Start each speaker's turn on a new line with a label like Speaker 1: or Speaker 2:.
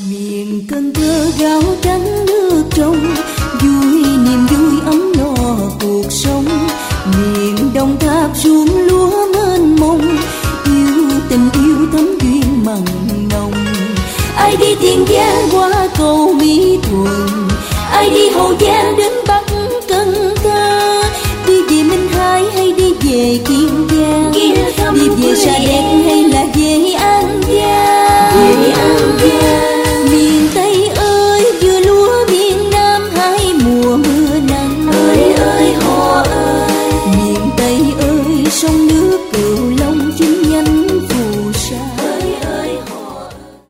Speaker 1: Miền Cần Thơ gạo trắng nước trong, vui niềm vui ấm no cuộc sống. Miền Đồng Tháp ruộng lúa mênh mông, yêu tình yêu thắm duyên mặn nồng. Ai đi Tiền Giang qua cầu Mỹ Thuận, ai đi Hậu Giang đến